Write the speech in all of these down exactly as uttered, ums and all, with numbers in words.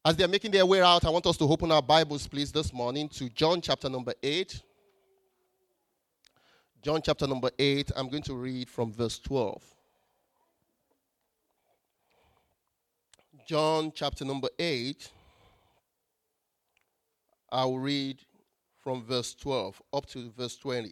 As they're making their way out, I want us to open our Bibles, please, this morning to John chapter number eight. John chapter number eight, I'm going to read from verse twelve. John chapter number eight, I'll read from verse twelve up to verse twenty.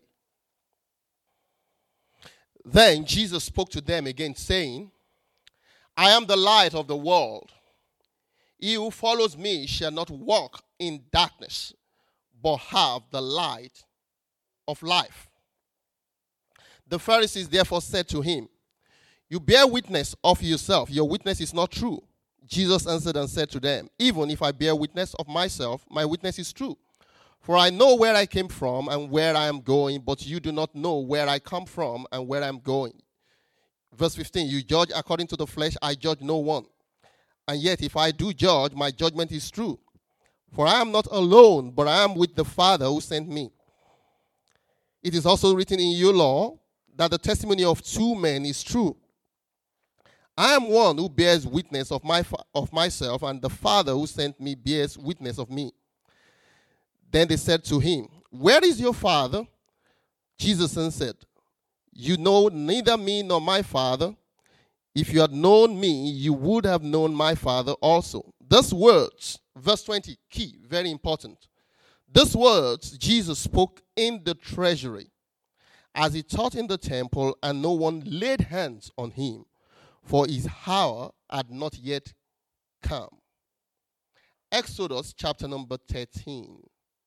Then Jesus spoke to them again, saying, I am the light of the world. He who follows me shall not walk in darkness, but have the light of life. The Pharisees therefore said to him, You bear witness of yourself. Your witness is not true. Jesus answered and said to them, Even if I bear witness of myself, my witness is true. For I know where I came from and where I am going, but you do not know where I come from and where I am going. Verse fifteen, You judge according to the flesh, I judge no one. And yet if I do judge, my judgment is true. For I am not alone, but I am with the Father who sent me. It is also written in your law that the testimony of two men is true. I am one who bears witness of my of myself, and the Father who sent me bears witness of me. Then they said to him, Where is your Father? Jesus answered, You know neither me nor my Father. If you had known me, you would have known my Father also. These words, verse twenty, key, very important. These words Jesus spoke in the treasury as he taught in the temple, and no one laid hands on him, for his hour had not yet come. Exodus chapter number thirteen.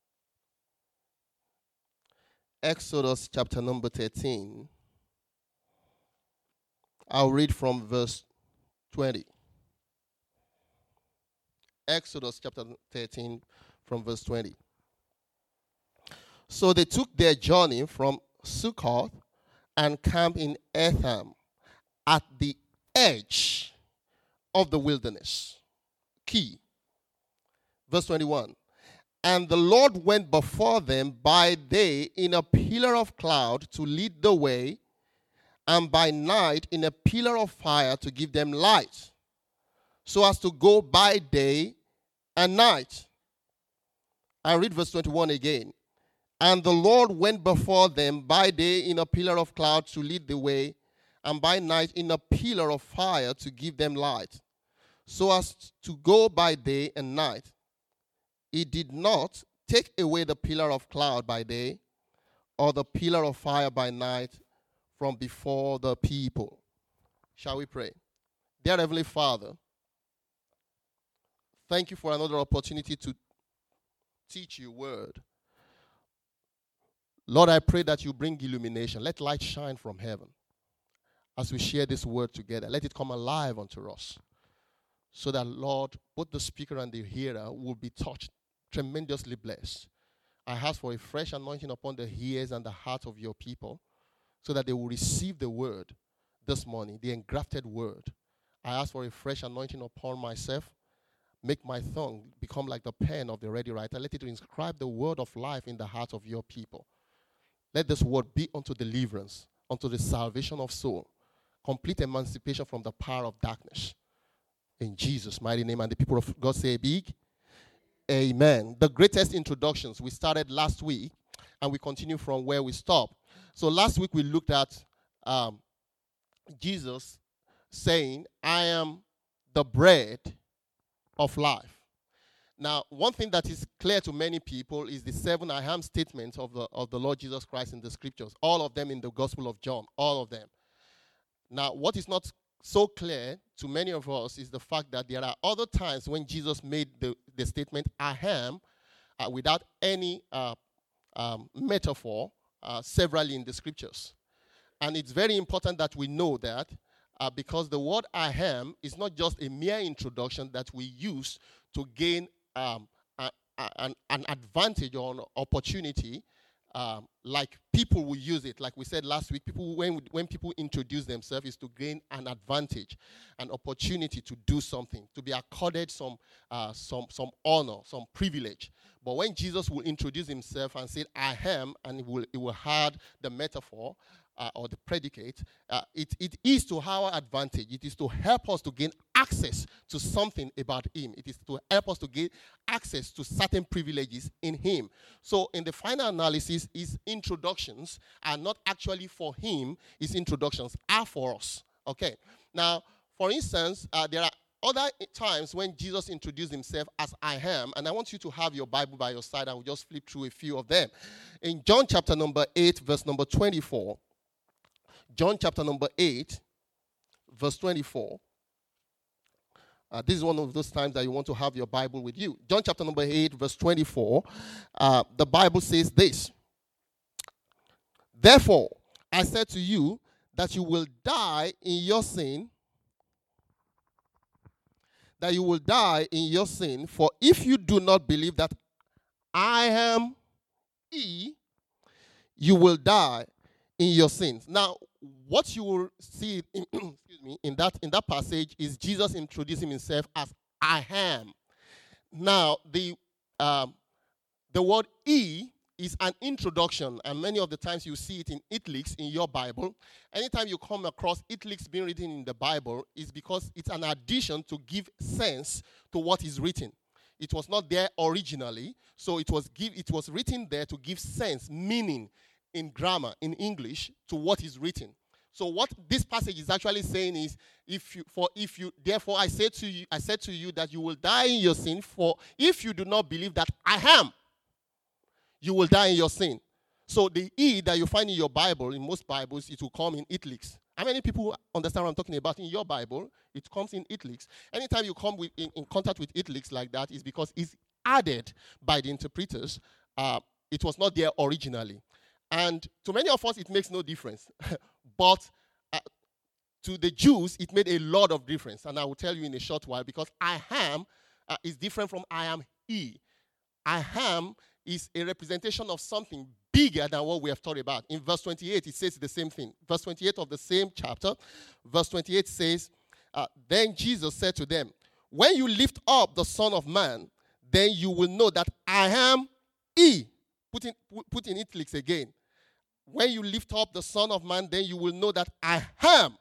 Exodus chapter number thirteen. I'll read from verse twenty. Exodus chapter thirteen from verse twenty. So they took their journey from Succoth and camped in Etham at the edge of the wilderness. Key. Verse twenty-one. And the Lord went before them by day in a pillar of cloud to lead the way, and by night in a pillar of fire to give them light, so as to go by day and night. I read verse twenty-one again. And the Lord went before them by day in a pillar of cloud to lead the way, and by night in a pillar of fire to give them light, so as to go by day and night. He did not take away the pillar of cloud by day, or the pillar of fire by night from before the people. Shall we pray? Dear Heavenly Father, thank you for another opportunity to teach your word. Lord, I pray that you bring illumination. Let light shine from heaven as we share this word together. Let it come alive unto us, so that, Lord, both the speaker and the hearer will be touched, tremendously blessed. I ask for a fresh anointing upon the ears and the heart of your people, so that they will receive the word this morning, the engrafted word. I ask for a fresh anointing upon myself. Make my tongue become like the pen of the ready writer. Let it inscribe the word of life in the heart of your people. Let this word be unto deliverance, unto the salvation of soul, complete emancipation from the power of darkness. In Jesus' mighty name, and the people of God say big amen. The greatest introductions we started last week, and we continue from where we stopped. So last week we looked at um, Jesus saying, I am the bread of life. Now, one thing that is clear to many people is the seven I am statements of the, of the Lord Jesus Christ in the scriptures. All of them in the Gospel of John. All of them. Now, what is not so clear to many of us is the fact that there are other times when Jesus made the, the statement, I am, uh, without any uh, um, metaphor, Uh, severally in the scriptures. And it's very important that we know that uh, because the word I am is not just a mere introduction that we use to gain um, a, a, an, an advantage or an opportunity, um, like people will use it. Like we said last week, people when, when people introduce themselves is to gain an advantage, an opportunity to do something, to be accorded some, uh, some, some honor, some privilege. But when Jesus will introduce himself and say, I am, and he will, he will add the metaphor, uh, or the predicate, uh, it, it is to our advantage. It is to help us to gain access to something about him. It is to help us to gain access to certain privileges in him. So in the final analysis, his introductions are not actually for him. His introductions are for us. Okay. Now, for instance, uh, there are other times when Jesus introduced himself as I am, and I want you to have your Bible by your side. I will just flip through a few of them. In John chapter number eight, verse number twenty-four, John chapter number eight, verse twenty-four. Uh, this is one of those times that you want to have your Bible with you. John chapter number eight, verse twenty-four, uh, the Bible says this. Therefore, I said to you that you will die in your sin, that you will die in your sin, for if you do not believe that I am He, you will die in your sins. Now, what you will see in, excuse me, in that in that passage is Jesus introducing himself as I am. Now, the um, the word He is an introduction, and many of the times you see it in italics in your Bible. Anytime you come across italics being written in the Bible, is because it's an addition to give sense to what is written. It was not there originally, so it was give it was written there to give sense, meaning in grammar, in English, to what is written. So what this passage is actually saying is, if you for if you therefore I said to you, I said to you that you will die in your sin, for if you do not believe that I am, you will die in your sin. So the E that you find in your Bible, in most Bibles, it will come in italics. How many people understand what I'm talking about? In your Bible, it comes in italics. Anytime you come with, in, in contact with italics like that, is because it's added by the interpreters. Uh, it was not there originally. And to many of us, it makes no difference. But uh, to the Jews, it made a lot of difference. And I will tell you in a short while, because I am uh, is different from I am He. I am is a representation of something bigger than what we have thought about. In verse twenty-eight, it says the same thing. Verse twenty-eight of the same chapter, verse twenty-eight says, uh, then Jesus said to them, when you lift up the Son of Man, then you will know that I am He. Put in, put in italics again. When you lift up the Son of Man, then you will know that I am.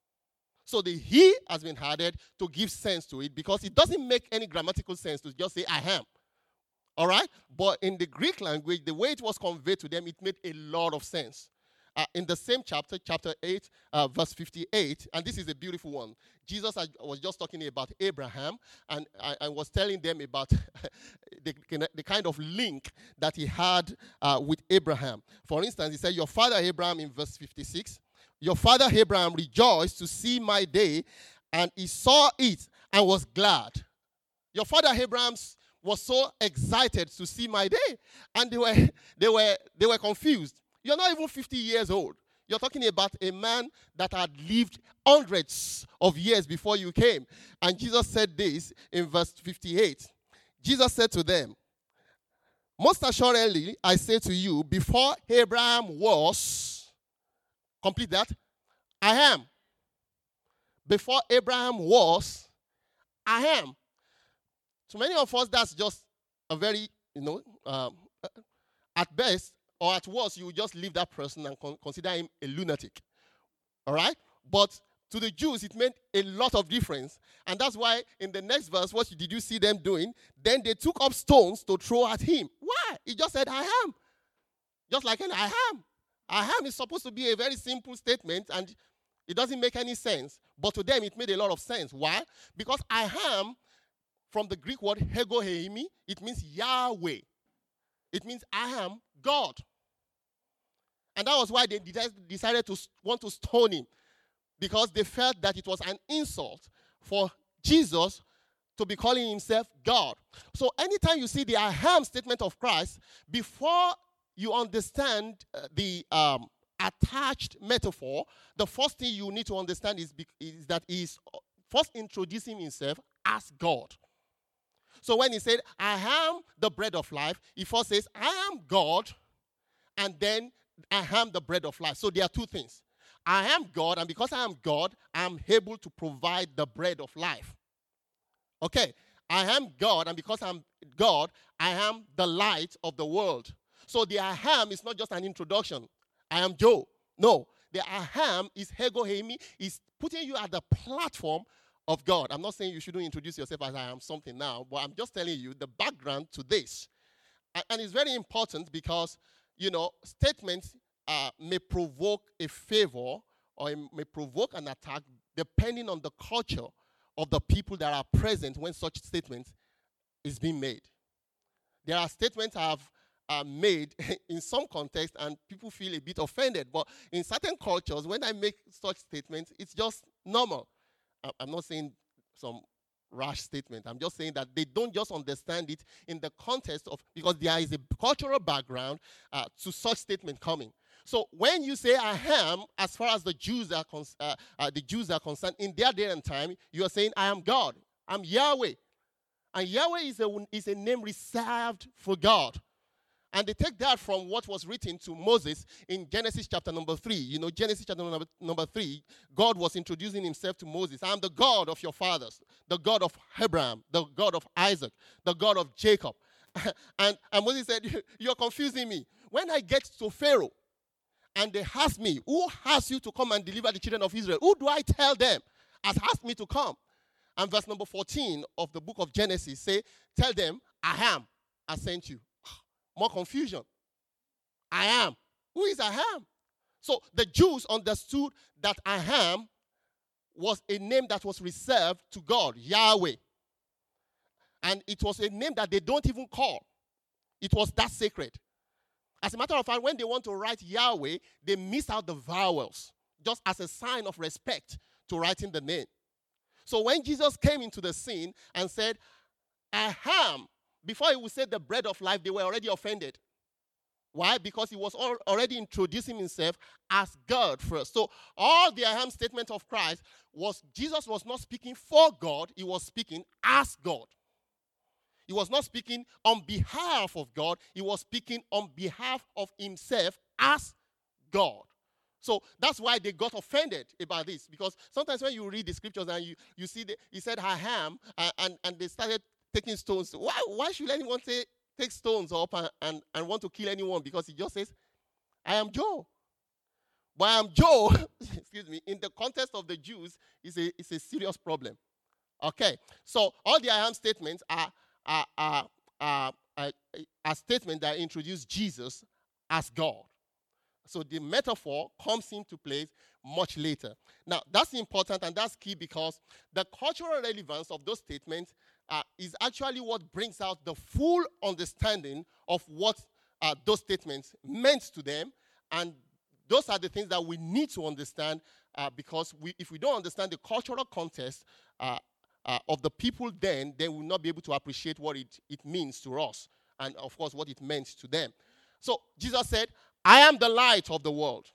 So the He has been added to give sense to it, because it doesn't make any grammatical sense to just say I am. All right? But in the Greek language, the way it was conveyed to them, it made a lot of sense. Uh, in the same chapter, chapter eight, uh, verse fifty-eight, and this is a beautiful one. Jesus was just talking about Abraham, and I, I was telling them about the, the kind of link that he had uh, with Abraham. For instance, he said, your father Abraham, in verse fifty-six, your father Abraham rejoiced to see my day, and he saw it and was glad. Your father Abraham's was so excited to see my day, and they were they were they were confused. You're not even fifty years old. You're talking about a man that had lived hundreds of years before you came. And Jesus said this in verse fifty-eight. Jesus said to them, most assuredly I say to you, before Abraham was, complete that, I am. Before Abraham was, I am. To many of us, that's just a very, you know, um, at best or at worst, you will just leave that person and con- consider him a lunatic. All right? But to the Jews, it meant a lot of difference. And that's why in the next verse, what did you see them doing? Then they took up stones to throw at him. Why? He just said, I am. Just like an I am. I am is supposed to be a very simple statement, and it doesn't make any sense. But to them, it made a lot of sense. Why? Because I am, from the Greek word hegoheimi, it means Yahweh. It means I am God. And that was why they decided to want to stone him, because they felt that it was an insult for Jesus to be calling himself God. So anytime you see the I am statement of Christ, before you understand uh, the um, attached metaphor, the first thing you need to understand is, is that he is first introducing himself as God. So when he said, I am the bread of life, he first says, I am God, and then I am the bread of life. So there are two things. I am God, and because I am God, I am able to provide the bread of life. Okay, I am God, and because I'm God, I am the light of the world. So the I am is not just an introduction. I am Joe. No, the aham is hegohemi, is putting you at the platform of God. I'm not saying you shouldn't introduce yourself as I am something now, but I'm just telling you the background to this. And, and it's very important because, you know, statements uh, may provoke a favor or it may provoke an attack depending on the culture of the people that are present when such statements is being made. There are statements I have uh, made in some context and people feel a bit offended, but in certain cultures, when I make such statements, it's just normal. I, I'm not saying some rash statement. I'm just saying that they don't just understand it in the context of, because there is a cultural background uh, to such statement coming. So when you say I am, as far as the Jews are con- uh, uh, the Jews are concerned, in their day and time, you are saying I am God. I'm Yahweh. And Yahweh is a, is a name reserved for God. And they take that from what was written to Moses in Genesis chapter number three. You know, Genesis chapter number, number three, God was introducing himself to Moses. I am the God of your fathers, the God of Abraham, the God of Isaac, the God of Jacob. and, and Moses said, you're confusing me. When I get to Pharaoh, and they ask me, who asked you to come and deliver the children of Israel? Who do I tell them has asked me to come? And verse number fourteen of the book of Genesis say, tell them, I am, I sent you. More confusion. I am. Who is I am? So the Jews understood that I am was a name that was reserved to God, Yahweh. And it was a name that they don't even call. It was that sacred. As a matter of fact, when they want to write Yahweh, they miss out the vowels, just as a sign of respect to writing the name. So when Jesus came into the scene and said, I am, before he would say the bread of life, they were already offended. Why? Because he was already introducing himself as God first. So all the I am statement of Christ was, Jesus was not speaking for God, he was speaking as God. He was not speaking on behalf of God. He was speaking on behalf of himself as God. So that's why they got offended about this. Because sometimes when you read the scriptures and you, you see, the, he said, I am, and, and, and they started taking stones. Why, why should anyone say, take stones up and, and, and want to kill anyone? Because he just says, I am Joe. But I am Joe, excuse me, in the context of the Jews, is a, it's a serious problem. Okay, so all the I am statements are Are, are, are, are, are statements that introduce Jesus as God. So the metaphor comes into place much later. Now, that's important and that's key because the cultural relevance of those statements uh, is actually what brings out the full understanding of what uh, those statements meant to them. And those are the things that we need to understand uh, because we, if we don't understand the cultural context, uh, Uh, of the people then, they will not be able to appreciate what it, it means to us and, of course, what it meant to them. So Jesus said, I am the light of the world.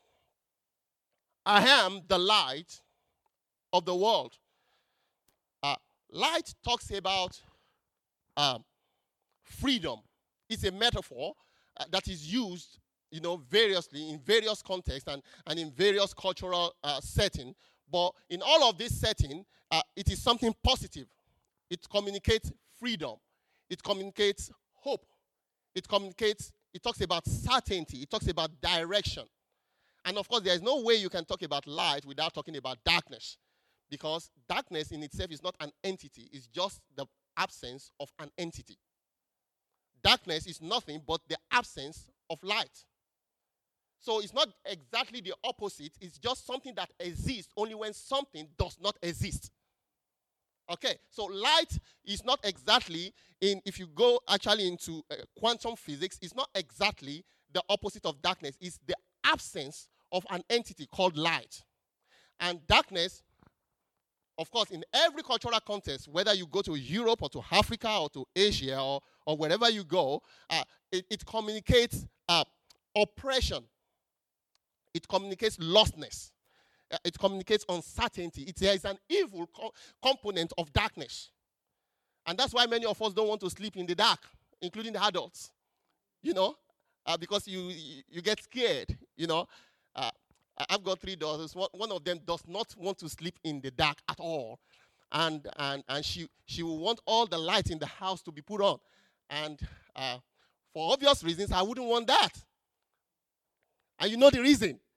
I am the light of the world. Uh, light talks about uh, freedom. It's a metaphor uh, that is used, you know, variously in various contexts and, and in various cultural uh, settings. But in all of this setting, uh, it is something positive. It communicates freedom. It communicates hope. It communicates, it talks about certainty. It talks about direction. And of course, there is no way you can talk about light without talking about darkness. Because darkness in itself is not an entity. It's just the absence of an entity. Darkness is nothing but the absence of light. So it's not exactly the opposite. It's just something that exists only when something does not exist. Okay, so light is not exactly, in if you go actually into uh, quantum physics, it's not exactly the opposite of darkness. It's the absence of an entity called light. And darkness, of course, in every cultural context, whether you go to Europe or to Africa or to Asia or, or wherever you go, uh, it, it communicates uh, oppression. It communicates lostness. Uh, it communicates uncertainty. It, there is an evil co- component of darkness. And that's why many of us don't want to sleep in the dark, including the adults. You know, uh, because you, you you get scared, you know. Uh, I've got three daughters. One of them does not want to sleep in the dark at all. And and, and she, she will want all the lights in the house to be put on. And uh, for obvious reasons, I wouldn't want that. And you know the reason.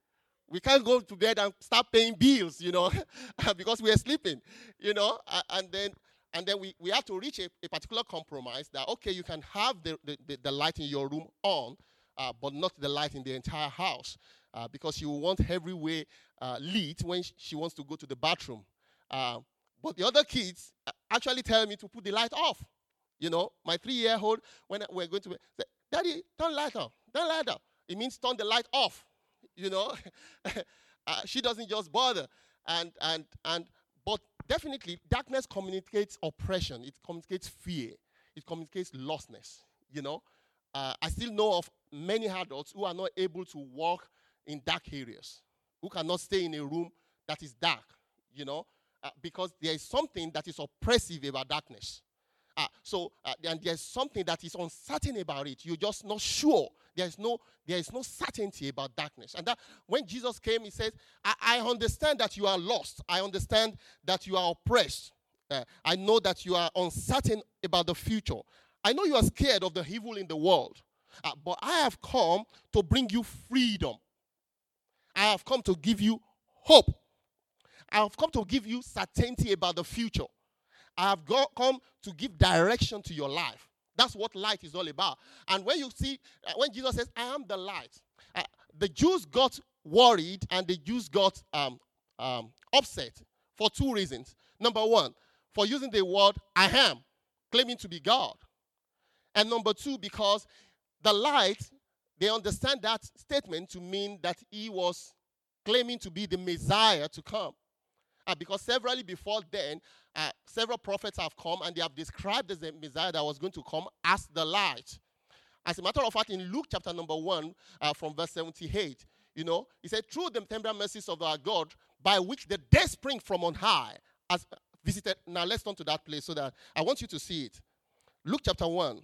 We can't go to bed and start paying bills, you know, because we are sleeping, you know. Uh, and then and then we, we have to reach a, a particular compromise that, okay, you can have the, the, the light in your room on, uh, but not the light in the entire house, uh, because you want every way uh, lit when she wants to go to the bathroom. Uh, but the other kids actually tell me to put the light off. You know, my three-year-old, when we're going to bed, say, Daddy, turn the light off, turn the light off. It means turn the light off, you know. uh, she doesn't just bother. And, and, and, but definitely, darkness communicates oppression. It communicates fear. It communicates lostness, you know. Uh, I still know of many adults who are not able to walk in dark areas, who cannot stay in a room that is dark, you know, uh, because there is something that is oppressive about darkness. Uh, so, uh, and there's something that is uncertain about it. You're just not sure. There is no, there is no certainty about darkness. And that when Jesus came, he says, I, I understand that you are lost. I understand that you are oppressed. Uh, I know that you are uncertain about the future. I know you are scared of the evil in the world. Uh, but I have come to bring you freedom. I have come to give you hope. I have come to give you certainty about the future. I have got, come to give direction to your life. That's what light is all about. And when you see, uh, when Jesus says, I am the light, uh, the Jews got worried and the Jews got um, um, upset for two reasons. Number one, for using the word I am, claiming to be God. And number two, because the light, they understand that statement to mean that he was claiming to be the Messiah to come. Uh, because severally before then, uh, several prophets have come and they have described as the Messiah that was going to come as the light. As a matter of fact, in Luke chapter number one, uh, from verse seventy-eight, you know, he said, through the tender mercies of our God, by which the day spring from on high has visited. Now let's turn to that place so that I want you to see it. Luke chapter one,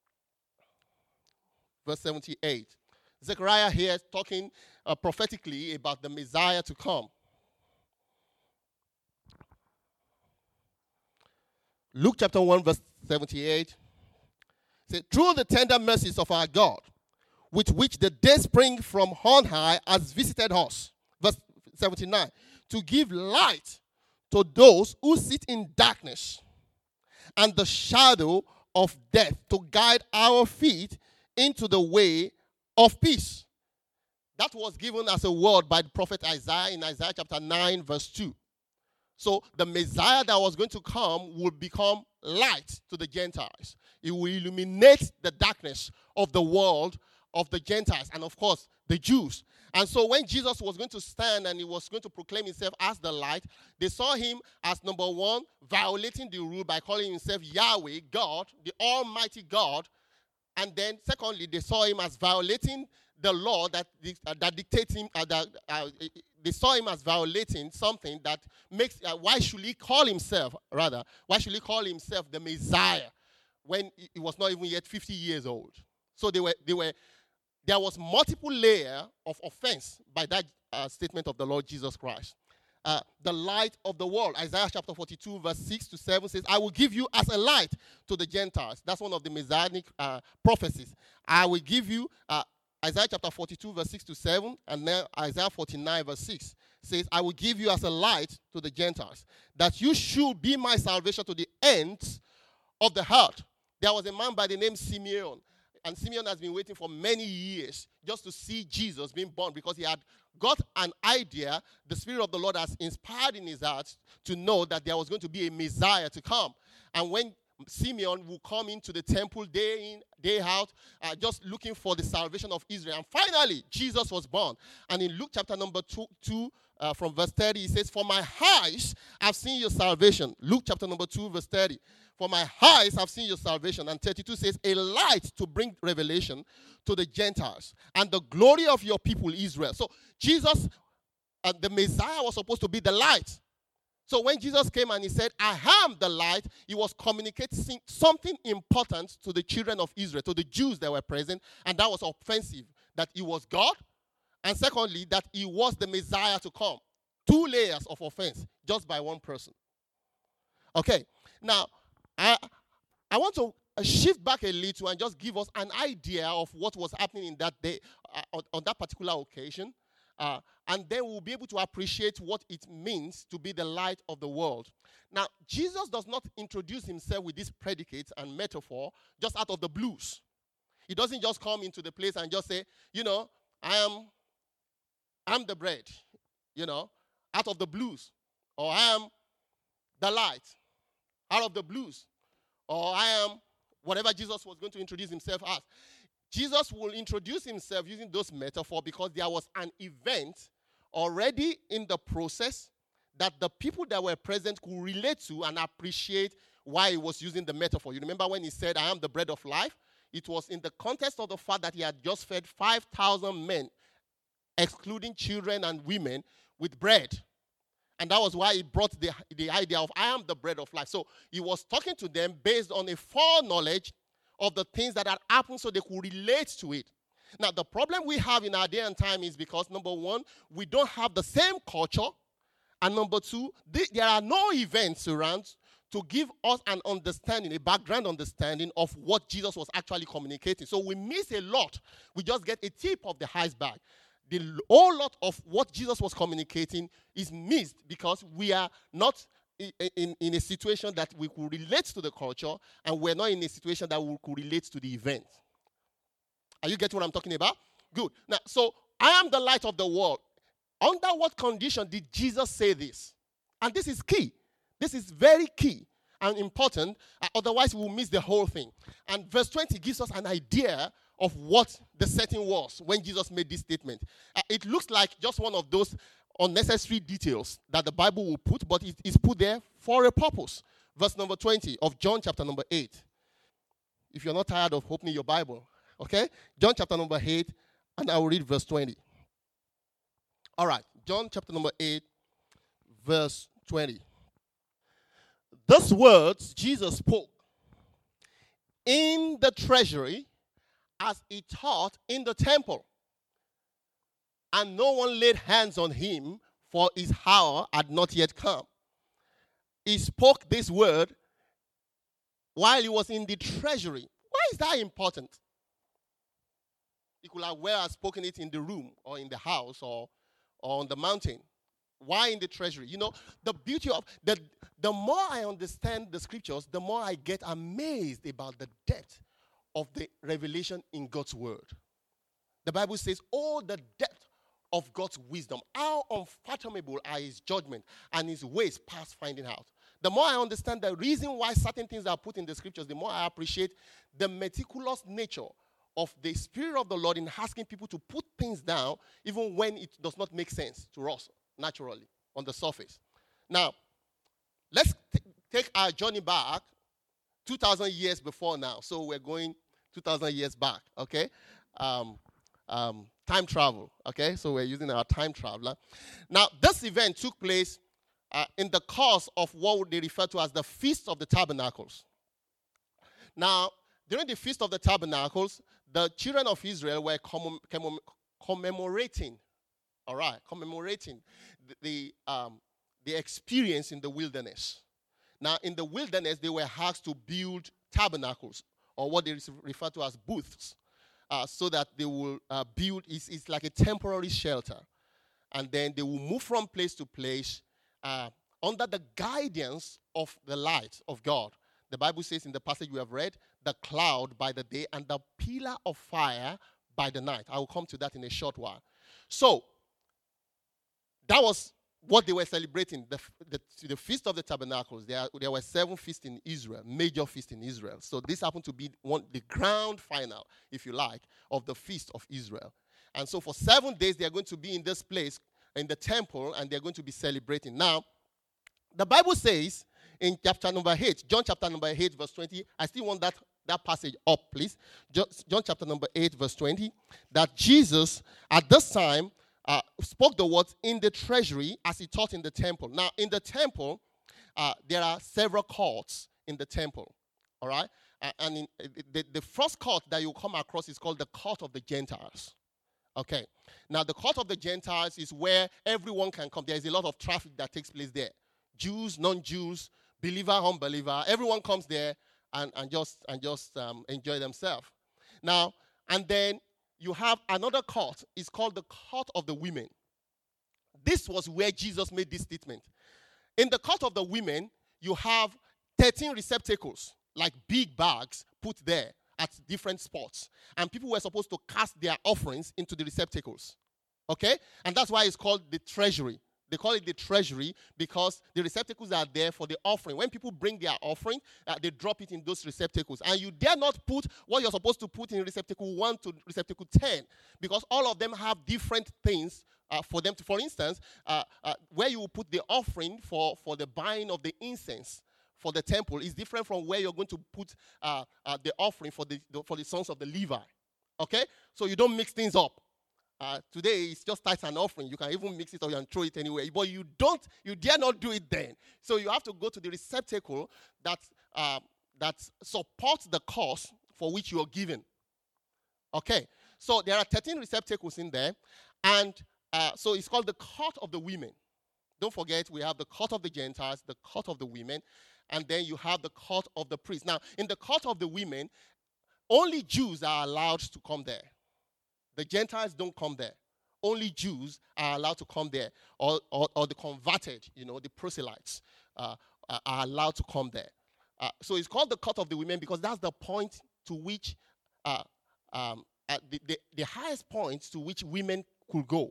verse seventy-eight. Zechariah here talking uh, prophetically about the Messiah to come. Luke chapter one, verse seventy-eight. Say, through the tender mercies of our God, with which the day spring from on high has visited us. Verse seventy-nine. To give light to those who sit in darkness and the shadow of death, to guide our feet into the way of peace. That was given as a word by the prophet Isaiah in Isaiah chapter nine, verse two. So the Messiah that was going to come would become light to the Gentiles. It will illuminate the darkness of the world of the Gentiles and, of course, the Jews. And so when Jesus was going to stand and he was going to proclaim himself as the light, they saw him as, number one, violating the rule by calling himself Yahweh, God, the Almighty God. And then, secondly, they saw him as violating the law that uh, that dictates him. Uh, that, uh, they saw him as violating something that makes. Uh, why should he call himself? Rather, why should he call himself the Messiah when he was not even yet fifty years old? So they were. They were. There was multiple layer of offense by that uh, statement of the Lord Jesus Christ. Uh, the light of the world. Isaiah chapter forty-two, verse six to seven says, I will give you as a light to the Gentiles. That's one of the Messianic uh, prophecies. I will give you, uh, Isaiah chapter forty-two, verse six to seven, and then Isaiah forty-nine, verse six says, I will give you as a light to the Gentiles, that you should be my salvation to the ends of the earth. There was a man by the name Simeon, and Simeon has been waiting for many years just to see Jesus being born, because he had got an idea. The Spirit of the Lord has inspired in his heart to know that there was going to be a Messiah to come. And when Simeon will come into the temple day in, day out, uh, just looking for the salvation of Israel. And finally, Jesus was born. And in Luke chapter number two, two uh, from verse thirty, he says, for my eyes have seen your salvation. Luke chapter number two, verse thirty. For my eyes have seen your salvation. And thirty-two says, a light to bring revelation to the Gentiles and the glory of your people Israel. So Jesus, uh, the Messiah, was supposed to be the light. So when Jesus came and he said, I am the light, he was communicating something important to the children of Israel, to the Jews that were present, and that was offensive, that he was God, and secondly, that he was the Messiah to come. Two layers of offense just by one person. Okay, now, I, I want to shift back a little and just give us an idea of what was happening in that day, uh, on, on that particular occasion. Uh, and then we'll be able to appreciate what it means to be the light of the world. Now, Jesus does not introduce himself with these predicates and metaphor just out of the blues. He doesn't just come into the place and just say, you know, I am I'm the bread, you know, out of the blues. Or I am the light, out of the blues. Or I am whatever Jesus was going to introduce himself as. Jesus will introduce himself using those metaphors because there was an event already in the process that the people that were present could relate to and appreciate why he was using the metaphor. You remember when he said, I am the bread of life? It was in the context of the fact that he had just fed five thousand men, excluding children and women, with bread. And that was why he brought the, the idea of, I am the bread of life. So he was talking to them based on a foreknowledge of the things that had happened so they could relate to it. Now, the problem we have in our day and time is because, number one, we don't have the same culture. And number two, th- there are no events around to give us an understanding, a background understanding of what Jesus was actually communicating. So we miss a lot. We just get a tip of the iceberg. The whole lot of what Jesus was communicating is missed because we are not in, in, in a situation that we could relate to the culture, and we're not in a situation that we could relate to the event. Are you getting what I'm talking about? Good. Now, so I am the light of the world. Under what condition did Jesus say this? And this is key. This is very key and important. Uh, otherwise, we'll miss the whole thing. And verse twenty gives us an idea of what the setting was when Jesus made this statement. Uh, it looks like just one of those unnecessary details that the Bible will put, but it is put there for a purpose. Verse number twenty of John chapter number eight. If you're not tired of opening your Bible, okay? John chapter number eight, and I will read verse twenty. All right, John chapter number eight, verse twenty. Those words Jesus spoke in the treasury as he taught in the temple. And no one laid hands on him, for his hour had not yet come. He spoke this word while he was in the treasury. Why is that important? He could have well have spoken it in the room or in the house or, or on the mountain. Why in the treasury? You know, the beauty of, the, the more I understand the scriptures, the more I get amazed about the depth of the revelation in God's word. The Bible says, oh, the depth of God's wisdom. How unfathomable are his judgment and his ways past finding out. The more I understand the reason why certain things are put in the scriptures, the more I appreciate the meticulous nature of the Spirit of the Lord in asking people to put things down even when it does not make sense to us naturally on the surface. Now, let's t- take our journey back two thousand years before now. So we're going two thousand years back, okay? Um, um, time travel, okay? So we're using our time traveler. Now, this event took place uh, in the course of what they refer to as the Feast of the Tabernacles. Now, during the Feast of the Tabernacles, the children of Israel were commem- commem- commemorating, all right, commemorating the, the, um, the experience in the wilderness. Now, in the wilderness, they were asked to build tabernacles, or what they refer to as booths, uh, so that they will uh, build, it's, it's like a temporary shelter. And then they will move from place to place uh, under the guidance of the light of God. The Bible says in the passage we have read, the cloud by the day and the pillar of fire by the night. I will come to that in a short while. So, that was what they were celebrating, the, the, the Feast of the Tabernacles. There, there were seven feasts in Israel, major feasts in Israel. So this happened to be one, the grand final, if you like, of the Feast of Israel. And so for seven days, they are going to be in this place, in the temple, and they're going to be celebrating. Now, the Bible says in chapter number eight, John chapter number eight, verse twenty, I still want that, that passage up, please. John chapter number eight, verse twenty, that Jesus, at this time, Uh, spoke the words in the treasury as he taught in the temple. Now, in the temple, uh, there are several courts in the temple, all right? Uh, and in, uh, the, the first court that you come across is called the court of the Gentiles, okay? Now, the court of the Gentiles is where everyone can come. There is a lot of traffic that takes place there. Jews, non-Jews, believer, unbeliever, everyone comes there and, and just, and just um, enjoy themselves. Now, and then you have another court. It's called the court of the women. this was where Jesus made this statement. In the court of the women, you have thirteen receptacles, like big bags, put there at different spots. And people were supposed to cast their offerings into the receptacles. Okay? And that's why it's called the treasury. They call it the treasury because the receptacles are there for the offering. When people bring their offering, uh, they drop it in those receptacles. And you dare not put what you're supposed to put in receptacle one to receptacle ten because all of them have different things uh, for them to, for instance, uh, uh, where you put the offering for, for the buying of the incense for the temple is different from where you're going to put uh, uh, the offering for the, the for the sons of the Levi. Okay? So you don't mix things up. Uh, today it's just tithes and offering. You can even mix it up and throw it anywhere. But you don't, you dare not do it then. So you have to go to the receptacle that uh, that supports the cause for which you are given. Okay. So there are thirteen receptacles in there, and uh, so it's called the court of the women. Don't forget, we have the court of the Gentiles, the court of the women, and then you have the court of the priests. Now, in the court of the women, only Jews are allowed to come there. The Gentiles don't come there. Only Jews are allowed to come there, or, or, or the converted, you know, the proselytes uh, are allowed to come there. Uh, so it's called the court of the women because that's the point to which, uh, um, uh, the, the, the highest point to which women could go.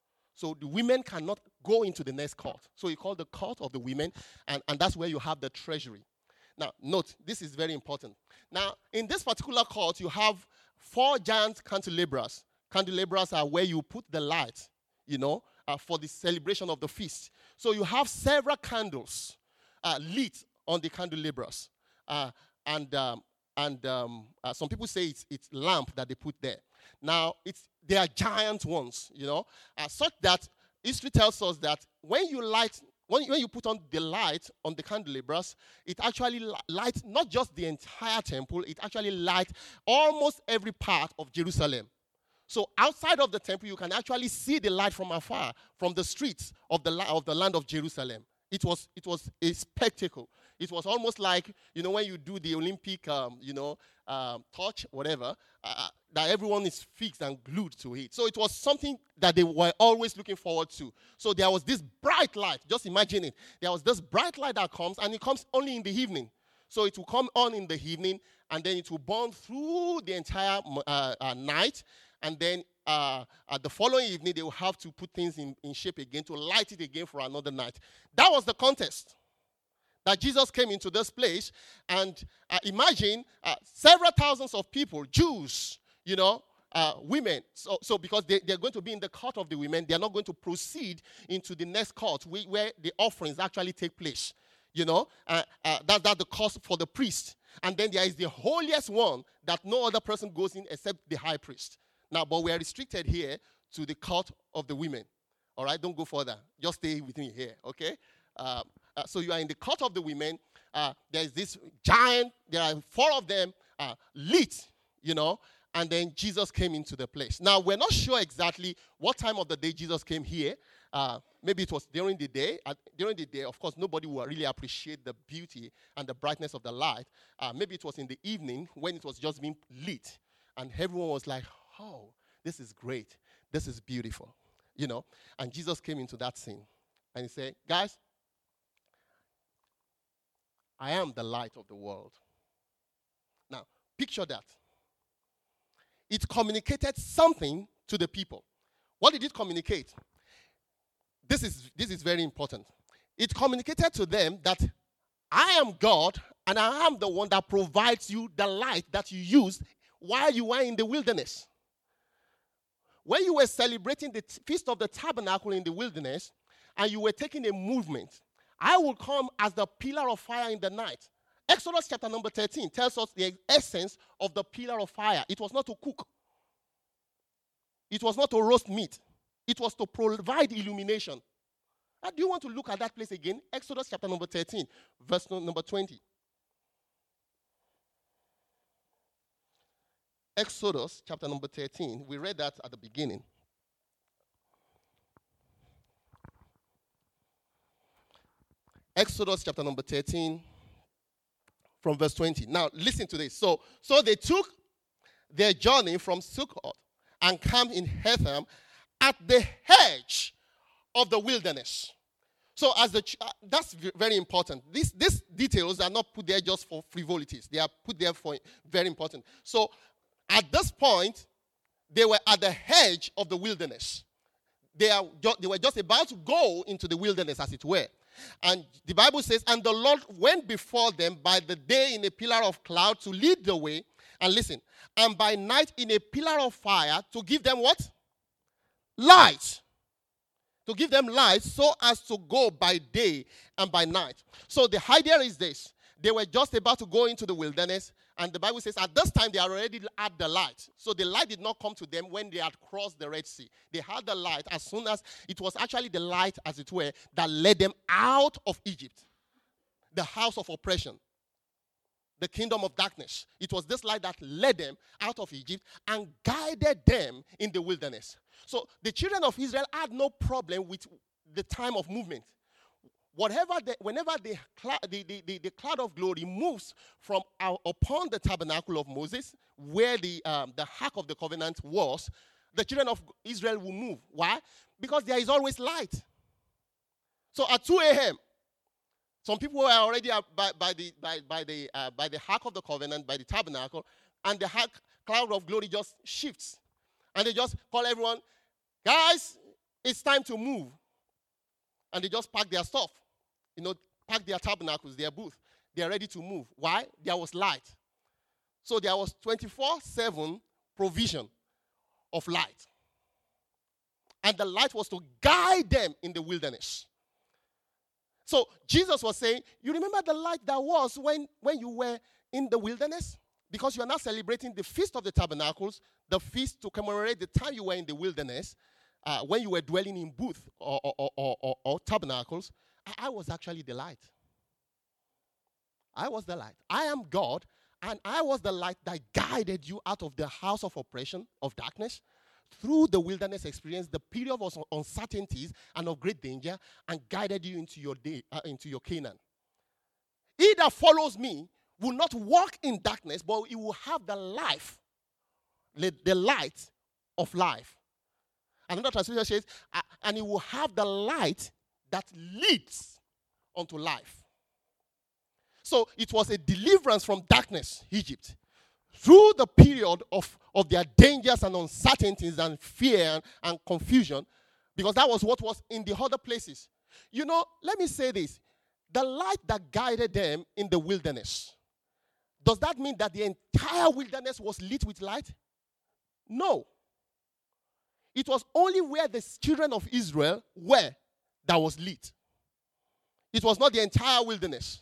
So the women cannot go into the next court. So it's called the court of the women, and, and that's where you have the treasury. Now, note, this is very important. Now, in this particular court, you have four giant candelabras. Candelabras are where you put the light, you know, uh, for the celebration of the feast. So you have several candles uh, lit on the candelabras. Uh, and um, and um, uh, some people say it's, it's lamp that they put there. Now, it's they are giant ones, you know, uh, such that history tells us that when you light, when, when you put on the light on the candelabras, it actually lights not just the entire temple, it actually lights almost every part of Jerusalem. So outside of the temple, you can actually see the light from afar, from the streets of the, of the land of Jerusalem. It was, it was a spectacle. It was almost like, you know, when you do the Olympic, um, you know, um, torch, whatever, uh, that everyone is fixed and glued to it. So it was something that they were always looking forward to. So there was this bright light. Just imagine it. There was this bright light that comes, and it comes only in the evening. So it will come on in the evening, and then it will burn through the entire uh, uh, night. And then uh, uh, the following evening, they will have to put things in, in shape again to light it again for another night. That was the contest. That Jesus came into this place. And uh, imagine uh, several thousands of people, Jews, you know, uh, women. So, so because they, they're going to be in the court of the women, they're not going to proceed into the next court where the offerings actually take place. You know, uh, uh, that, that's the cost for the priest. And then there is the holiest one that no other person goes in except the high priest. Now, but we are restricted here to the court of the women. All right, don't go further. Just stay with me here, okay? Uh, uh, so you are in the court of the women. Uh, there is this giant, there are four of them uh, lit, you know, and then Jesus came into the place. Now, we're not sure exactly what time of the day Jesus came here. Uh, maybe it was during the day. Uh, during the day, of course, nobody will really appreciate the beauty and the brightness of the light. Uh, maybe it was in the evening when it was just being lit, and everyone was like, oh, this is great. This is beautiful, you know. And Jesus came into that scene, and he said, guys, I am the light of the world. Now, picture that. It communicated something to the people. What did it communicate? This is, this is very important. It communicated to them that I am God, and I am the one that provides you the light that you used while you were in the wilderness. When you were celebrating the t- Feast of the Tabernacle in the wilderness, and you were taking a movement, I will come as the pillar of fire in the night. Exodus chapter number thirteen tells us the essence of the pillar of fire. It was not to cook. It was not to roast meat. It was to provide illumination. Uh, do you want to look at that place again? Exodus chapter number thirteen, verse number twenty. Exodus chapter number thirteen. We read that at the beginning. Exodus chapter number thirteen from verse twenty. Now, listen to this. So, so they took their journey from Sukkot and camped in Etham at the hedge of the wilderness. So as the ch- uh, that's v- very important. These these details are not put there just for frivolities. They are put there for very important. So at this point, they were at the edge of the wilderness. They are ju- they were just about to go into the wilderness, as it were. And the Bible says, and the Lord went before them by the day in a pillar of cloud to lead the way. And listen, and by night in a pillar of fire to give them what? Light. To give them light so as to go by day and by night. So the idea is this. They were just about to go into the wilderness. And the Bible says at this time they already had the light. So the light did not come to them when they had crossed the Red Sea. They had the light as soon as it was actually the light, as it were, that led them out of Egypt. The house of oppression. The kingdom of darkness. It was this light that led them out of Egypt and guided them in the wilderness. So the children of Israel had no problem with the time of movement. Whatever the, whenever the, the, the, the, the cloud of glory moves from our, upon the tabernacle of Moses, where the, um, the ark of the covenant was, the children of Israel will move. Why? Because there is always light. So at two a.m., some people were already by, by the by, by the uh, by the ark of the covenant, by the tabernacle, and the ark, cloud of glory just shifts, and they just call everyone, guys, it's time to move, and they just pack their stuff, you know, pack their tabernacles, their booth. They are ready to move. Why? There was light, so there was twenty-four seven provision of light, and the light was to guide them in the wilderness. So Jesus was saying, you remember the light that was when, when you were in the wilderness? Because you are now celebrating the Feast of the Tabernacles, the feast to commemorate the time you were in the wilderness, uh, when you were dwelling in booths or, or, or, or, or tabernacles. I, I was actually the light. I was the light. I am God, and I was the light that guided you out of the house of oppression, of darkness, through the wilderness experience, the period of uncertainties and of great danger, and guided you into your day, uh, into your Canaan. He that follows me will not walk in darkness, but he will have the life, the light of life. Another translation says, uh, and he will have the light that leads unto life. So it was a deliverance from darkness, Egypt. Through the period of, of their dangers and uncertainties and fear and, and confusion, because that was what was in the other places. You know, let me say this. The light that guided them in the wilderness, does that mean that the entire wilderness was lit with light? No. It was only where the children of Israel were that was lit. It was not the entire wilderness.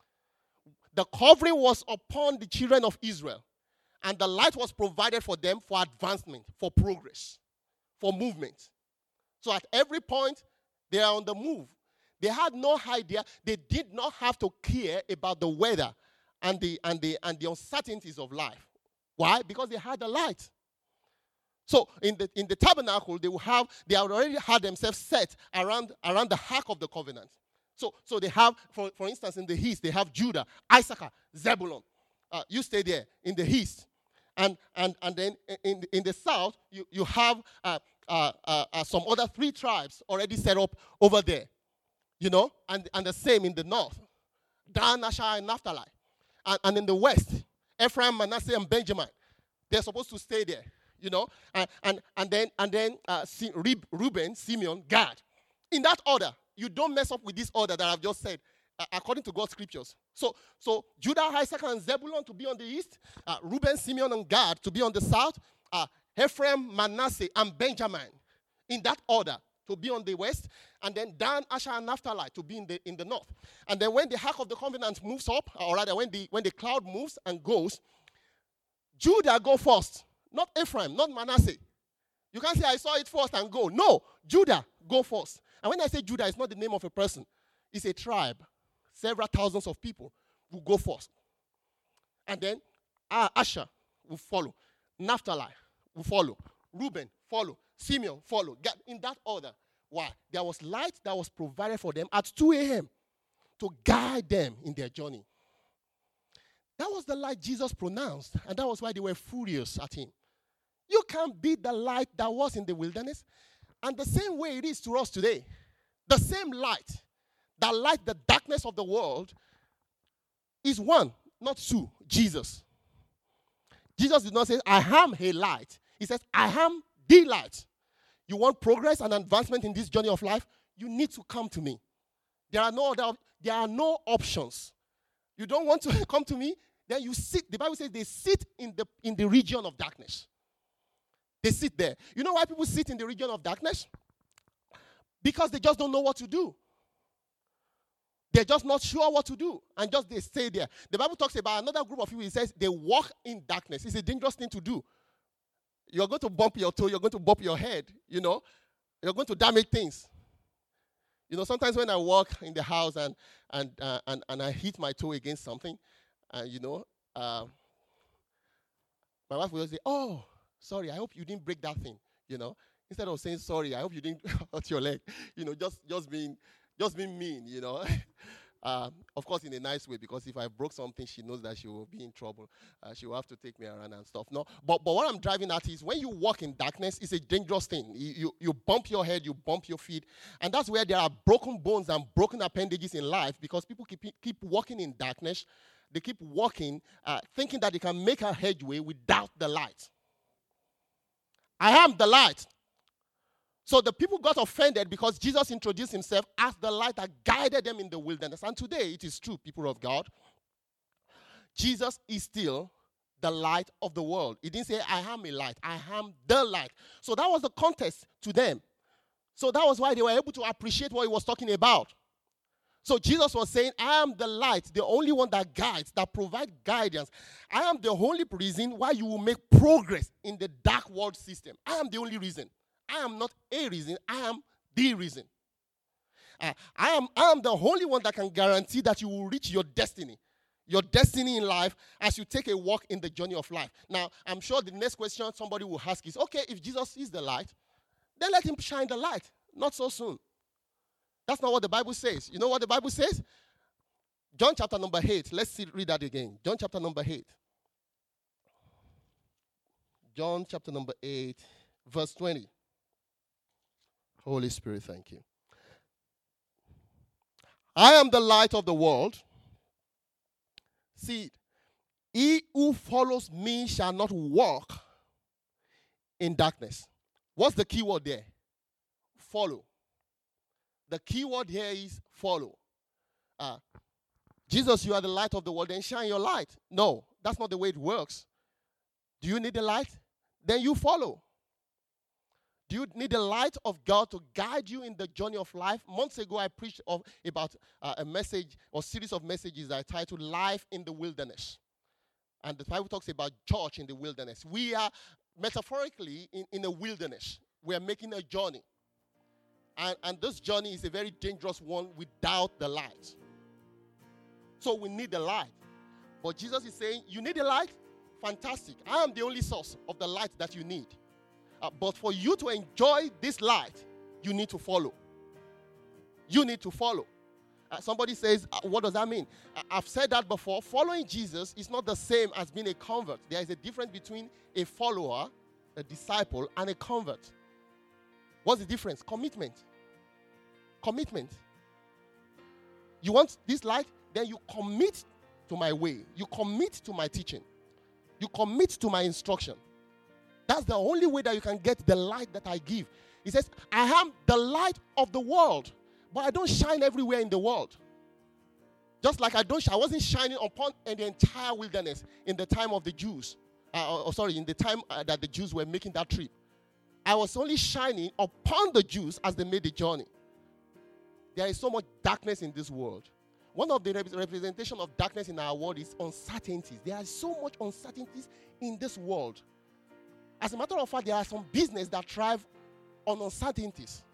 The covering was upon the children of Israel. And the light was provided for them for advancement, for progress, for movement. So at every point, they are on the move. They had no idea. They did not have to care about the weather and the, and the, and the uncertainties of life. Why? Because they had the light. So in the, in the tabernacle, they will have, they already had themselves set around, around the ark of the covenant. So, so they have, for, for instance, in the east, they have Judah, Issachar, Zebulun. Uh, you stay there in the east. And, and, and then in, in the south, you, you have uh, uh, uh, uh, some other three tribes already set up over there. You know, and, and the same in the north. Dan, Asher, and Naphtali. And, and in the west, Ephraim, Manasseh, and Benjamin. They're supposed to stay there. You know, and, and, and then, and then uh, Reuben, Simeon, Gad. In that order. You don't mess up with this order that I've just said, uh, according to God's scriptures. So, so Judah, Issachar, and Zebulun to be on the east, uh, Reuben, Simeon, and Gad to be on the south, uh, Ephraim, Manasseh, and Benjamin, in that order, to be on the west, and then Dan, Asher, and Naphtali to be in the in the north. And then when the ark of the covenant moves up, or rather when the when the cloud moves and goes, Judah go first, not Ephraim, not Manasseh. You can't say I saw it first and go. No, Judah go first. And when I say Judah, it's not the name of a person. It's a tribe. Several thousands of people will go first. And then uh, Asher will follow. Naphtali will follow. Reuben, follow. Simeon, follow. In that order. Why? There was light that was provided for them at two a.m. to guide them in their journey. That was the light Jesus pronounced, and that was why they were furious at him. You can't beat the light that was in the wilderness. And the same way it is to us today. The same light that light the darkness of the world is one, not two, Jesus. Jesus did not say, I am a light. He says, I am the light. You want progress and advancement in this journey of life? You need to come to me. There are no other, there are no options. You don't want to come to me, then you sit. The Bible says they sit in the, in the region of darkness. They sit there. You know why people sit in the region of darkness? Because they just don't know what to do. They're just not sure what to do. And just they stay there. The Bible talks about another group of people. It says they walk in darkness. It's a dangerous thing to do. You're going to bump your toe. You're going to bump your head. You know. You're going to damage things. You know, sometimes when I walk in the house and and uh, and, and I hit my toe against something, and, you know, uh, my wife will say, oh, sorry, I hope you didn't break that thing, you know. Instead of saying, sorry, I hope you didn't hurt your leg, you know, just, just being just being mean, you know. uh, of course, in a nice way, because if I broke something, she knows that she will be in trouble. Uh, she will have to take me around and stuff. No, but, but what I'm driving at is when you walk in darkness, it's a dangerous thing. You, you, you bump your head, you bump your feet, and that's where there are broken bones and broken appendages in life, because people keep, keep walking in darkness. They keep walking, uh, thinking that they can make a headway without the light. I am the light. So the people got offended because Jesus introduced himself as the light that guided them in the wilderness. And today it is true, people of God. Jesus is still the light of the world. He didn't say, I am a light. I am the light. So that was the context to them. So that was why they were able to appreciate what he was talking about. So Jesus was saying, I am the light, the only one that guides, that provides guidance. I am the only reason why you will make progress in the dark world system. I am the only reason. I am not a reason. I am the reason. Uh, I am I am the only one that can guarantee that you will reach your destiny. Your destiny in life as you take a walk in the journey of life. Now, I'm sure the next question somebody will ask is, okay, if Jesus is the light, then let him shine the light. Not so soon. That's not what the Bible says. You know what the Bible says? John chapter number eight. Let's see, read that again. John chapter number eight. John chapter number eight, verse twenty. Holy Spirit, thank you. I am the light of the world. See, he who follows me shall not walk in darkness. What's the key word there? Follow. The key word here is follow. Uh, Jesus, you are the light of the world, then shine your light. No, that's not the way it works. Do you need the light? Then you follow. Do you need the light of God to guide you in the journey of life? Months ago, I preached of, about uh, a message or series of messages I titled Life in the Wilderness. And the Bible talks about church in the wilderness. We are metaphorically in, in a wilderness. We are making a journey. And, and this journey is a very dangerous one without the light. So we need the light. But Jesus is saying, you need the light? Fantastic. I am the only source of the light that you need. Uh, but for you to enjoy this light, you need to follow. You need to follow. Uh, somebody says, uh, what does that mean? Uh, I've said that before. Following Jesus is not the same as being a convert. There is a difference between a follower, a disciple, and a convert. What's the difference? Commitment. Commitment. You want this light? Then you commit to my way. You commit to my teaching. You commit to my instruction. That's the only way that you can get the light that I give. He says, I am the light of the world, but I don't shine everywhere in the world. Just like I don't, I wasn't shining upon in the entire wilderness in the time of the Jews. Uh, or, sorry, in the time uh, that the Jews were making that trip. I was only shining upon the Jews as they made the journey. There is so much darkness in this world. One of the rep- representation of darkness in our world is uncertainties. There are so much uncertainties in this world. As a matter of fact, there are some businesses that thrive on uncertainties.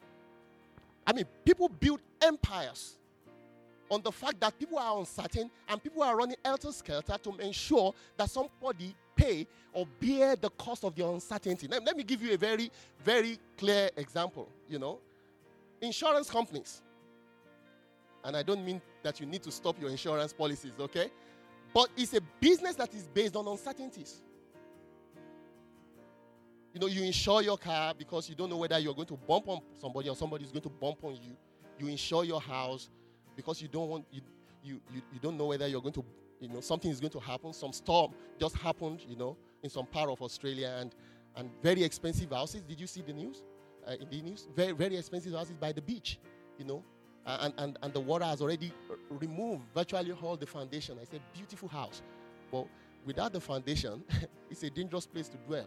I mean, people build empires on the fact that people are uncertain and people are running helter-skelter to ensure that somebody pay or bear the cost of the uncertainty. Let, let me give you a very, very clear example, you know. Insurance companies. And I don't mean that you need to stop your insurance policies, okay? But it's a business that is based on uncertainties. You know, you insure your car because you don't know whether you're going to bump on somebody or somebody is going to bump on you. You insure your house because you don't want you you you, you don't know whether you're going to, you know, something is going to happen. Some storm just happened, you know, in some part of Australia, and and very expensive houses. Did you see the news? Uh, in the news, very very expensive houses by the beach, you know, uh, and and and the water has already r- removed virtually all the foundation. I said, beautiful house, but without the foundation, it's a dangerous place to dwell.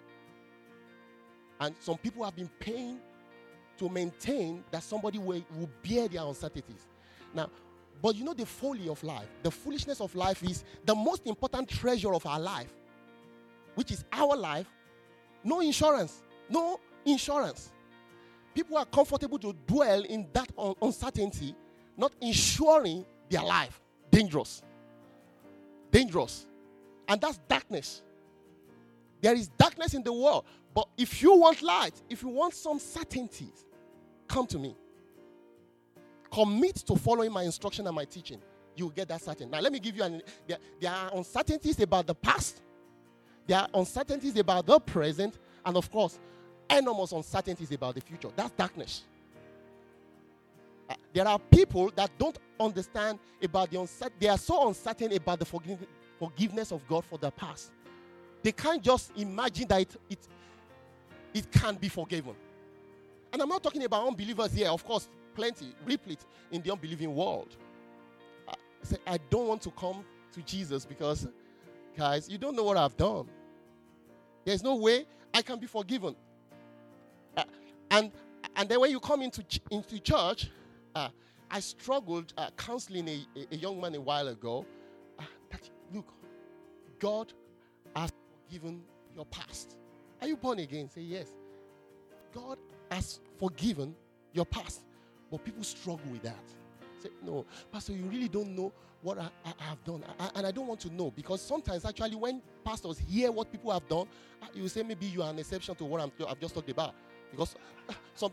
And some people have been paying to maintain that somebody will, will bear their uncertainties. Now, but you know the folly of life, the foolishness of life is the most important treasure of our life, which is our life. No insurance, no insurance. People are comfortable to dwell in that un- uncertainty, not insuring their life. Dangerous. Dangerous. And that's darkness. There is darkness in the world. But if you want light, if you want some certainties, come to me. Commit to following my instruction and my teaching. You will get that certain. Now, let me give you an... There, there are uncertainties about the past. There are uncertainties about the present. And, of course, enormous uncertainties about the future. That's darkness. Uh, there are people that don't understand about the uncertain. They are so uncertain about the forgive, forgiveness of God for the past. They can't just imagine that it... it It can be forgiven. And I'm not talking about unbelievers here. Of course, plenty, replete in the unbelieving world. I, say, I don't want to come to Jesus because, guys, you don't know what I've done. There's no way I can be forgiven. Uh, and and then when you come into, ch- into church, uh, I struggled uh, counseling a, a young man a while ago. Uh, that, look, God has forgiven your past. Are you born again? Say yes. God has forgiven your past. But people struggle with that. Say, no, Pastor, you really don't know what I, I, I have done. I, and I don't want to know. Because sometimes, actually, when pastors hear what people have done, you say maybe you are an exception to what I'm, I've just talked about. Because some,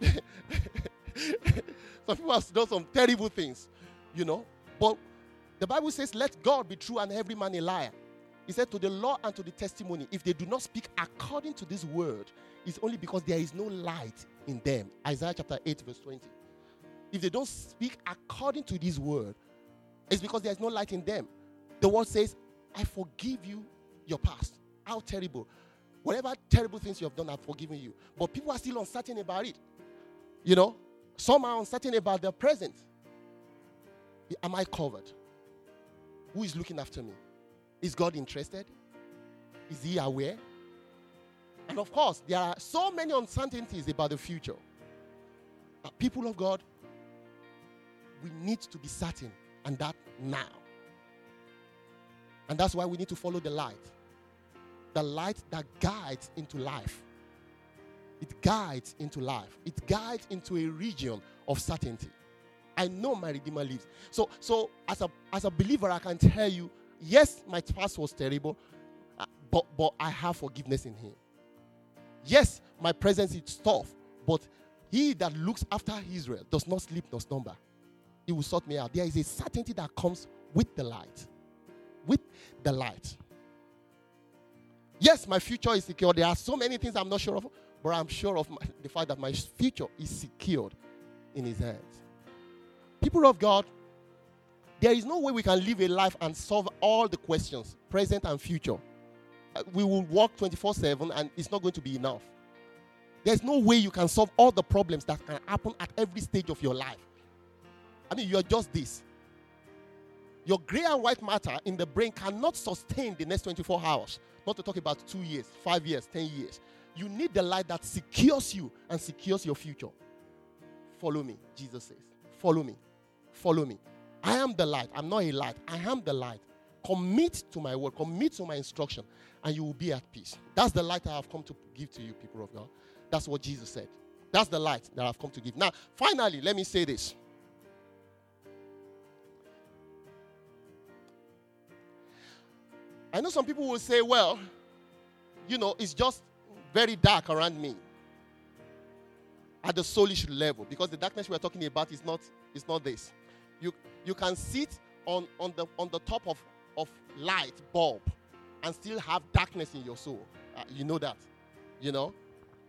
some people have done some terrible things, you know. But the Bible says, let God be true and every man a liar. He said, to the law and to the testimony, if they do not speak according to this word, it's only because there is no light in them. Isaiah chapter eight, verse twenty. If they don't speak according to this word, it's because there is no light in them. The word says, I forgive you your past. How terrible. Whatever terrible things you have done, I've forgiven you. But people are still uncertain about it. You know, some are uncertain about their present. Am I covered? Who is looking after me? Is God interested? Is he aware? And of course, there are so many uncertainties about the future. Uh, people of God, we need to be certain, and that now. And that's why we need to follow the light. The light that guides into life. It guides into life. It guides into a region of certainty. I know my Redeemer lives. So, so as a as a believer, I can tell you, yes, my past was terrible, uh, but, but I have forgiveness in him. Yes, my presence is tough, but he that looks after Israel does not sleep nor slumber. He will sort me out. There is a certainty that comes with the light. With the light. Yes, my future is secure. There are so many things I'm not sure of, but I'm sure of my, the fact that my future is secured in his hands. People of God, there is no way we can live a life and solve all the questions, present and future. Uh, we will work twenty-four seven and it's not going to be enough. There's no way you can solve all the problems that can happen at every stage of your life. I mean, you're just this. Your gray and white matter in the brain cannot sustain the next twenty-four hours. Not to talk about two years, five years, ten years. You need the light that secures you and secures your future. Follow me, Jesus says. Follow me. Follow me. I am the light. I'm not a light. I am the light. Commit to my word. Commit to my instruction. And you will be at peace. That's the light I have come to give to you, people of God. That's what Jesus said. That's the light that I've come to give. Now, finally, let me say this. I know some people will say, well, you know, it's just very dark around me at the soulish level, because the darkness we are talking about is not, is not this. You you can sit on, on the on the top of, of light bulb and still have darkness in your soul. Uh, you know that, you know.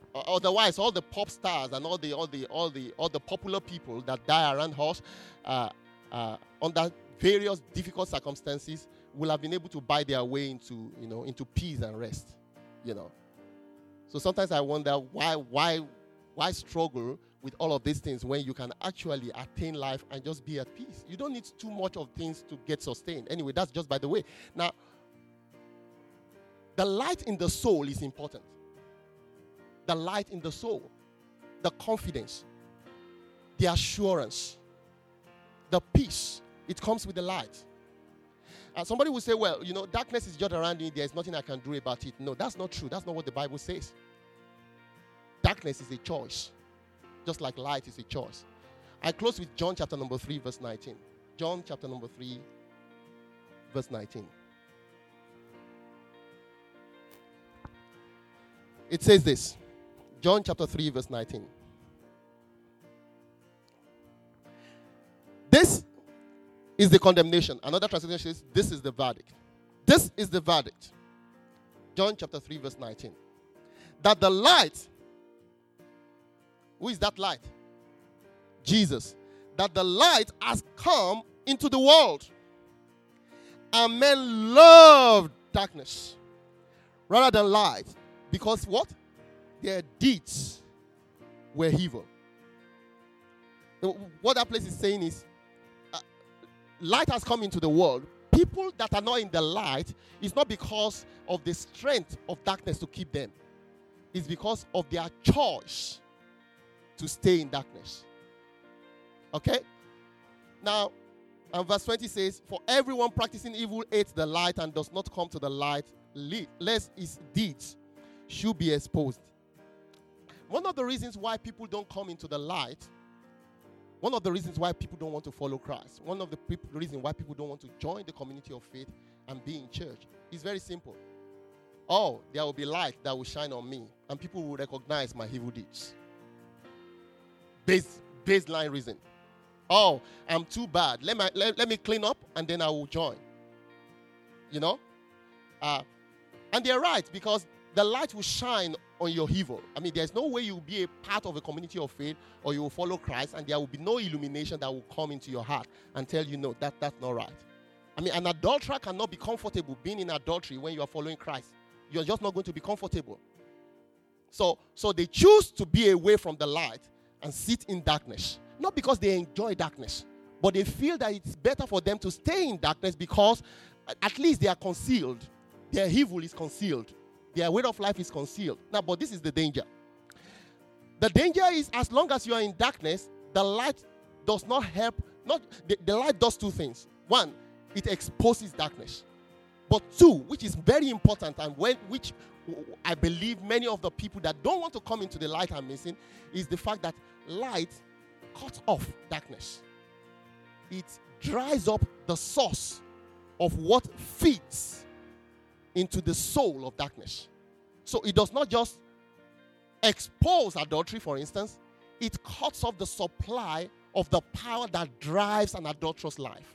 Otherwise, all the pop stars and all the all the all the all the popular people that die around us uh, uh, under various difficult circumstances will have been able to buy their way into you know into peace and rest. You know. So sometimes I wonder why why why struggle with all of these things when you can actually attain life and just be at peace. You don't need too much of things to get sustained. Anyway, that's just by the way. Now, the light in the soul is important. The light in the soul, the confidence, the assurance, the peace. It comes with the light. And somebody will say, well, you know, darkness is just around me. There's nothing I can do about it. No, that's not true. That's not what the Bible says. Darkness is a choice, just like light is a choice. I close with John chapter number three, verse nineteen. John chapter number three, verse nineteen. It says this. John chapter three, verse nineteen. This is the condemnation. Another translation says, this is the verdict. This is the verdict. John chapter three, verse nineteen. That the light, who is that light? Jesus. That the light has come into the world. And men loved darkness rather than light. Because what? Their deeds were evil. What that place is saying is, uh, light has come into the world. People that are not in the light, it's not because of the strength of darkness to keep them. It's because of their choice to stay in darkness. Okay? Now, and verse twenty says, for everyone practicing evil hates the light and does not come to the light, lest his deeds should be exposed. One of the reasons why people don't come into the light, one of the reasons why people don't want to follow Christ, one of the people, reasons why people don't want to join the community of faith and be in church is very simple. Oh, there will be light that will shine on me, and people will recognize my evil deeds. Base, baseline reason. Oh, I'm too bad. Let, my, let, let me clean up, and then I will join. You know? Uh, and they're right, because the light will shine on your evil. I mean, there's no way you'll be a part of a community of faith or you will follow Christ and there will be no illumination that will come into your heart and tell you, no, that, that's not right. I mean, an adulterer cannot be comfortable being in adultery when you are following Christ. You're just not going to be comfortable. So, so they choose to be away from the light and sit in darkness. Not because they enjoy darkness, but they feel that it's better for them to stay in darkness because at least they are concealed. Their evil is concealed. Their way of life is concealed. Now, but this is the danger. The danger is as long as you are in darkness, the light does not help. Not the, the light does two things. One, it exposes darkness. But two, which is very important and when, which I believe many of the people that don't want to come into the light are missing, is the fact that light cuts off darkness. It dries up the source of what feeds into the soul of darkness. So it does not just expose adultery, for instance. It cuts off the supply of the power that drives an adulterous life.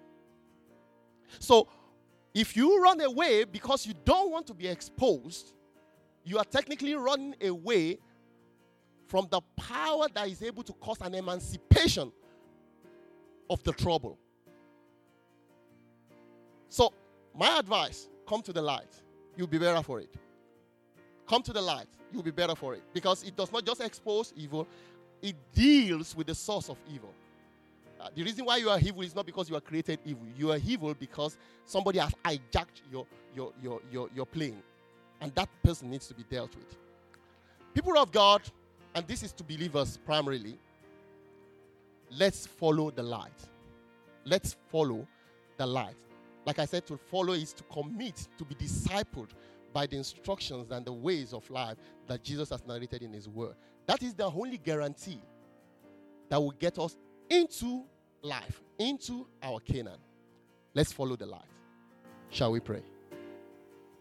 So if you run away because you don't want to be exposed, you are technically running away from the power that is able to cause an emancipation of the trouble. So my advice, come to the light. You'll be better for it. Come to the light. You'll be better for it. Because it does not just expose evil. It deals with the source of evil. Uh, the reason why you are evil is not because you are created evil. You are evil because somebody has hijacked your, your, your, your, your plane. And that person needs to be dealt with. People of God, and this is to believers primarily, let's follow the light. Let's follow the light. Like I said, to follow is to commit, to be discipled by the instructions and the ways of life that Jesus has narrated in his word. That is the only guarantee that will get us into life, into our Canaan. Let's follow the light. Shall we pray?